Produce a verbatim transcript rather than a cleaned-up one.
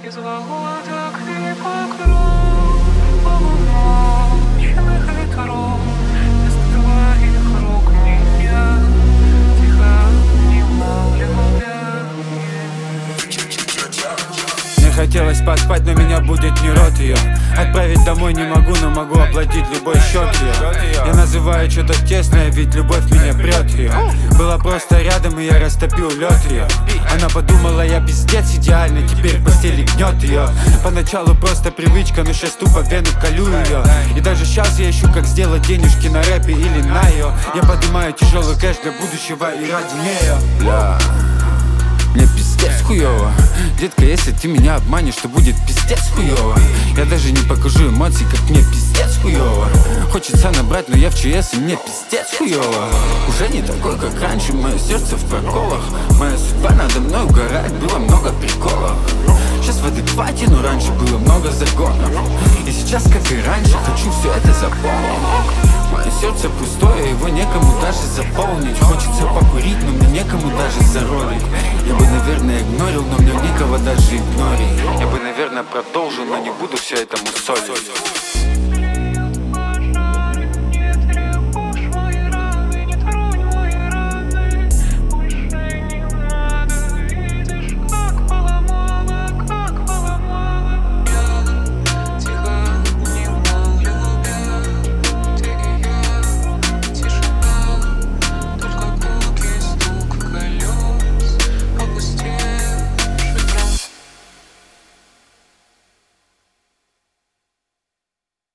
Без володок и покров полуночных ветров, без твоих рук меня тихо обнимал любя. Мне хотелось поспать, но меня будет не рот ее. Отправить домой не могу, но могу оплатить любой счет ее. Я называю что-то тесное, ведь любовь меня прет ее. Была просто рядом, и я растопил лед ее. Она подумала, я пиздец идеальный, теперь в постели гнет ее. Поначалу просто привычка, но сейчас тупо вену колю ее. И даже сейчас я ищу, как сделать денежки на рэпе или на ее. Я поднимаю тяжелый кэш для будущего и ради нее. Бля, мне пиздец хуёво. Детка, если ты меня обманешь, то будет пиздец хуёво. Я даже не покажу эмоций, как мне пиздец хуёво. Хочется набрать, но я в ЧС, и мне пиздец хуёво. Уже не такой, как раньше, мое сердце в проколах. Моя судьба надо мной угорает, было много приколов. Сейчас в адеквате, но раньше было много загонов. И сейчас, как и раньше, хочу все это заполнить. Мое сердце пустое, его некому даже заполнить. Хочется покурить, но мне некому даже заролить. Я бы, наверное, игнорил, но мне некого даже игнорить. Я бы, наверное, продолжил, но не буду все это мусолить.